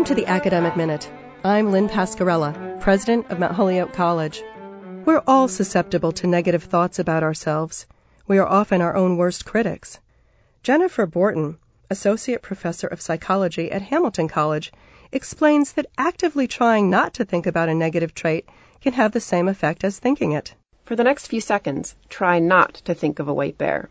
to the Academic Minute. I'm Lynn Pascarella, president of Mount Holyoke College. We're all susceptible to negative thoughts about ourselves. We are often our own worst critics. Jennifer Borton, associate professor of psychology at Hamilton College, explains that actively trying not to think about a negative trait can have the same effect as thinking it. For the next few seconds, try not to think of a white bear.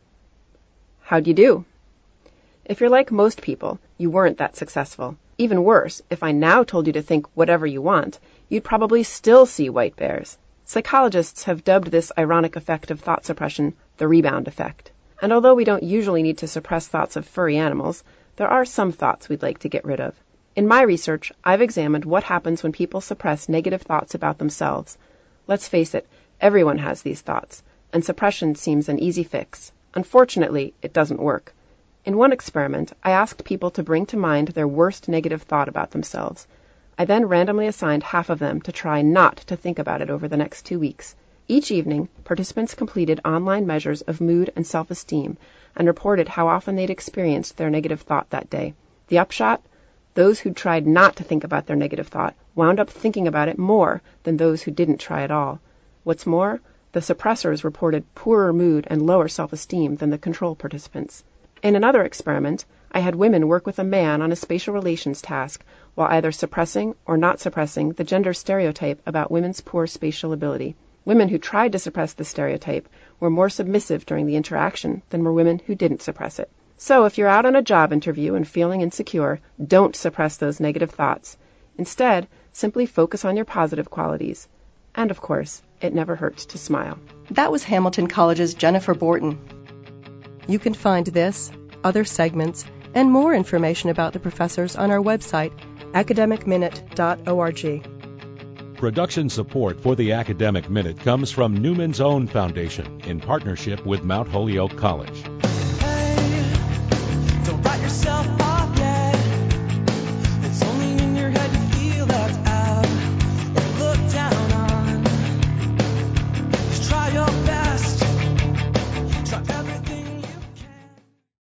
How'd you do? If you're like most people, you weren't that successful. Even worse, if I now told you to think whatever you want, you'd probably still see white bears. Psychologists have dubbed this ironic effect of thought suppression the rebound effect. And although we don't usually need to suppress thoughts of furry animals, there are some thoughts we'd like to get rid of. In my research, I've examined what happens when people suppress negative thoughts about themselves. Let's face it, everyone has these thoughts, and suppression seems an easy fix. Unfortunately, it doesn't work. In one experiment, I asked people to bring to mind their worst negative thought about themselves. I then randomly assigned half of them to try not to think about it over the next 2 weeks. Each evening, participants completed online measures of mood and self-esteem and reported how often they'd experienced their negative thought that day. The upshot? Those who tried not to think about their negative thought wound up thinking about it more than those who didn't try at all. What's more, the suppressors reported poorer mood and lower self-esteem than the control participants. In another experiment, I had women work with a man on a spatial relations task while either suppressing or not suppressing the gender stereotype about women's poor spatial ability. Women who tried to suppress the stereotype were more submissive during the interaction than were women who didn't suppress it. So if you're out on a job interview and feeling insecure, don't suppress those negative thoughts. Instead, simply focus on your positive qualities. And of course, it never hurts to smile. That was Hamilton College's Jennifer Borton. You can find this, other segments, and more information about the professors on our website, academicminute.org. Production support for the Academic Minute comes from Newman's Own Foundation in partnership with Mount Holyoke College.